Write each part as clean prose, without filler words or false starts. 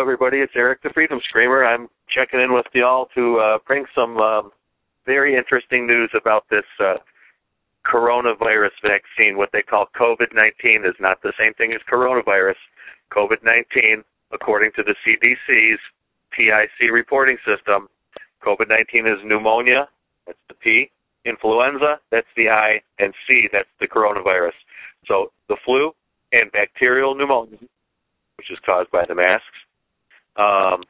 everybody. It's Eric the Freedom Screamer. I'm checking in with y'all to bring some very interesting news about this coronavirus vaccine. What they call COVID-19 is not the same thing as coronavirus. COVID-19, according to the CDC's PIC reporting system, COVID-19 is pneumonia, that's the P, influenza, that's the I, and C, that's the coronavirus. So the flu and bacterial pneumonia, which is caused by the masks, are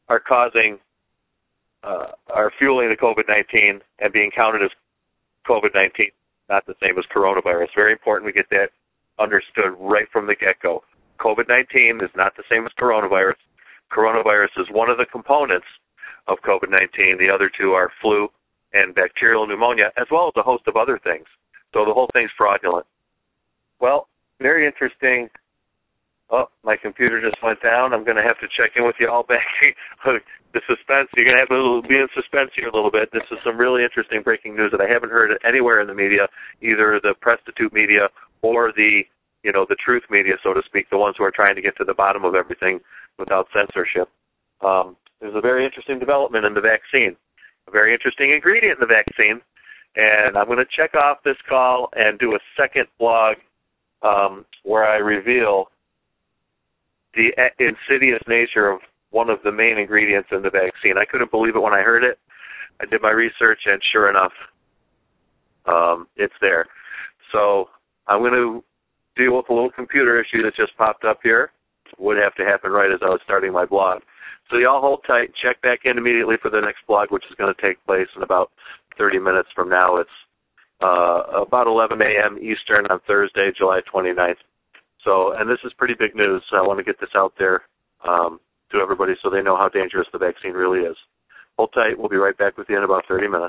fueling the COVID-19 and being counted as COVID-19, not the same as coronavirus. Very important we get that understood right from the get-go. COVID-19 is not the same as coronavirus. Coronavirus is one of the components of COVID-19. The other two are flu and bacterial pneumonia, as well as a host of other things. So the whole thing's fraudulent. Well, very interesting. Oh, my computer just went down. I'm going to have to check in with you all back. The suspense, you're going to have to be in suspense here a little bit. This is some really interesting breaking news that I haven't heard anywhere in the media, either the prostitute media or the truth media, so to speak, the ones who are trying to get to the bottom of everything without censorship. There's a very interesting development in the vaccine, a very interesting ingredient in the vaccine, and I'm going to check off this call and do a second blog where I reveal the insidious nature of one of the main ingredients in the vaccine. I couldn't believe it when I heard it. I did my research, and sure enough, it's there. So I'm going to deal with a little computer issue that just popped up here. Would have to happen right as I was starting my blog. So y'all hold tight. Check back in immediately for the next blog, which is going to take place in about 30 minutes from now. It's about 11 a.m. Eastern on Thursday, July 29th. So, and this is pretty big news. So I want to get this out there to everybody so they know how dangerous the vaccine really is. Hold tight. We'll be right back with you in about 30 minutes.